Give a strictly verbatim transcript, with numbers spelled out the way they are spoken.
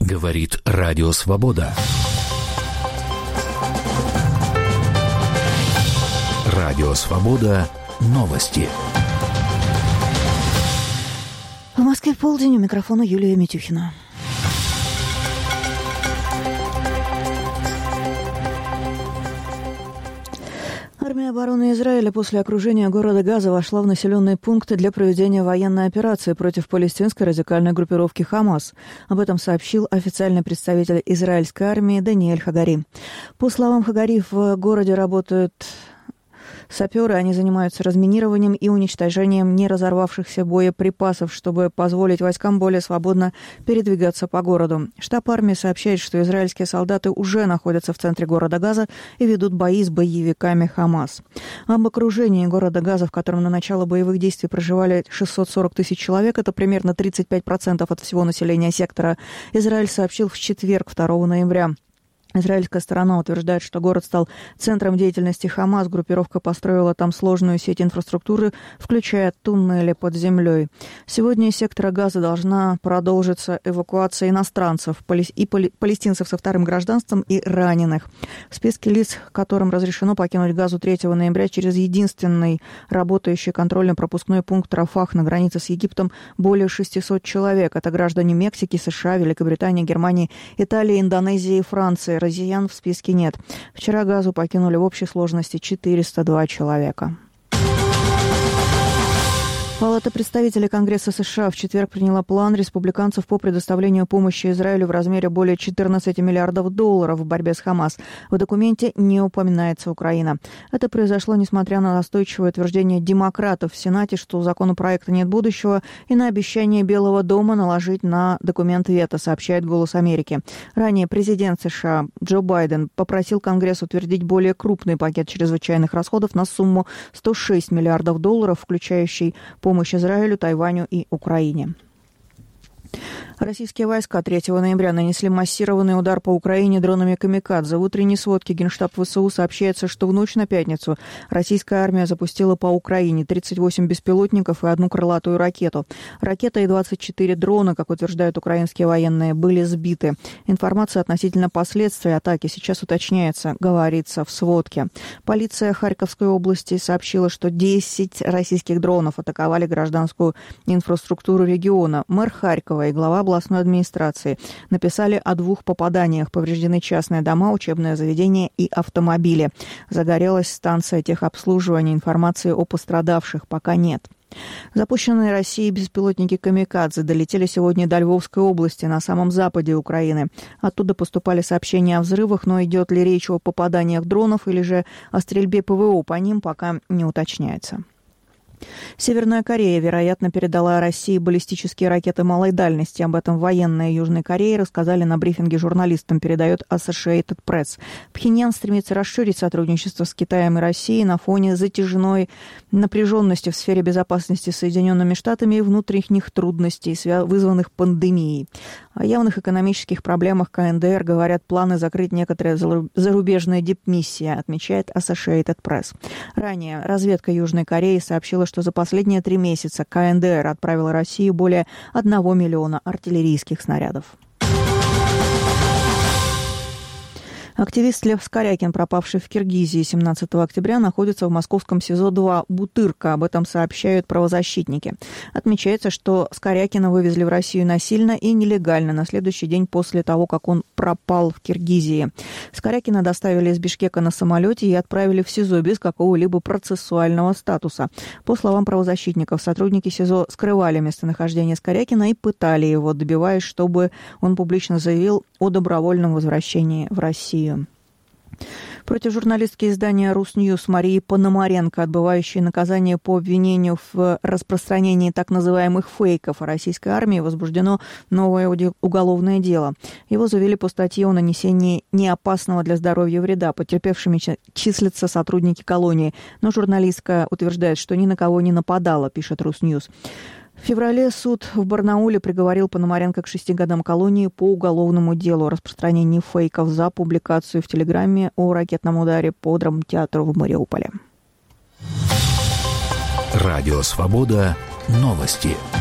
Говорит Радио Свобода. Радио Свобода. Новости. В Москве полдень, у микрофона Юлия Митюхина. Армия обороны Израиля после окружения города Газа вошла в населенные пункты для проведения военной операции против палестинской радикальной группировки «Хамас». Об этом сообщил официальный представитель израильской армии Даниэль Хагари. По словам Хагари, в городе работают саперы, они занимаются разминированием и уничтожением неразорвавшихся боеприпасов, чтобы позволить войскам более свободно передвигаться по городу. Штаб армии сообщает, что израильские солдаты уже находятся в центре города Газа и ведут бои с боевиками Хамас. Об окружении города Газа, в котором на начало боевых действий проживали шестьсот сорок тысяч человек, это примерно тридцать пять процентов от всего населения сектора, Израиль сообщил в четверг, второго ноября. Израильская сторона утверждает, что город стал центром деятельности Хамас. Группировка построила там сложную сеть инфраструктуры, включая туннели под землей. Сегодня из сектора Газа должна продолжиться эвакуация иностранцев и палестинцев со вторым гражданством и раненых. В списке лиц, которым разрешено покинуть Газу третьего ноября через единственный работающий контрольно-пропускной пункт Рафах на границе с Египтом, более шестисот человек. Это граждане Мексики, США, Великобритании, Германии, Италии, Индонезии и Франции. Россиян в списке нет. Вчера Газу покинули в общей сложности четыреста два человека. Палата представителей Конгресса США в четверг приняла план республиканцев по предоставлению помощи Израилю в размере более четырнадцати миллиардов долларов в борьбе с Хамас. В документе не упоминается Украина. Это произошло несмотря на настойчивое утверждение демократов в Сенате, что у законопроекта нет будущего, и на обещание Белого дома наложить на документ вето, сообщает «Голос Америки». Ранее президент США Джо Байден попросил Конгресс утвердить более крупный пакет чрезвычайных расходов на сумму сто шесть миллиардов долларов, включающий помощь Израилю, Тайваню и Украине. Российские войска третьего ноября нанесли массированный удар по Украине дронами «Камикадзе». В утренней сводке Генштаб ВСУ сообщается, что в ночь на пятницу российская армия запустила по Украине тридцать восемь беспилотников и одну крылатую ракету. Ракета и двадцать четыре дрона, как утверждают украинские военные, были сбиты. Информация относительно последствий атаки сейчас уточняется, говорится в сводке. Полиция Харьковской области сообщила, что десять российских дронов атаковали гражданскую инфраструктуру региона. Мэр Харькова и глава областной администрации написали о двух попаданиях. Повреждены частные дома, учебное заведение и автомобили. Загорелась станция техобслуживания. Информации о пострадавших пока нет. Запущенные Россией беспилотники «Камикадзе» долетели сегодня до Львовской области, на самом западе Украины. Оттуда поступали сообщения о взрывах, но идет ли речь о попаданиях дронов или же о стрельбе ПВО, по ним пока не уточняется. Северная Корея, вероятно, передала России баллистические ракеты малой дальности. Об этом военные Южной Кореи рассказали на брифинге журналистам, передает Associated Press. Пхеньян стремится расширить сотрудничество с Китаем и Россией на фоне затяжной напряженности в сфере безопасности с Соединенными Штатами и внутренних трудностей, вызванных пандемией. О явных экономических проблемах КНДР говорят планы закрыть некоторые зарубежные дипмиссии, отмечает Associated Press. Ранее разведка Южной Кореи сообщила, что за последние три месяца КНДР отправила России более одного миллиона артиллерийских снарядов. Активист Лев Скорякин, пропавший в Киргизии семнадцатого октября, находится в московском СИЗО два «Бутырка». Об этом сообщают правозащитники. Отмечается, что Скорякина вывезли в Россию насильно и нелегально на следующий день после того, как он пропал в Киргизии. Скорякина доставили из Бишкека на самолете и отправили в СИЗО без какого-либо процессуального статуса. По словам правозащитников, сотрудники СИЗО скрывали местонахождение Скорякина и пытали его, добиваясь, чтобы он публично заявил о добровольном возвращении в Россию. Против журналистки издания «Русньюз» Марии Пономаренко, отбывающей наказание по обвинению в распространении так называемых фейков о российской армии, возбуждено новое уголовное дело. Его завели по статье о нанесении неопасного для здоровья вреда. Потерпевшими числятся сотрудники колонии, но журналистка утверждает, что ни на кого не нападала, пишет «Русньюз». В феврале суд в Барнауле приговорил Пономаренко к шести годам колонии по уголовному делу о распространении фейков за публикацию в Телеграме о ракетном ударе по драмтеатру в Мариуполе. Радио «Свобода». Новости.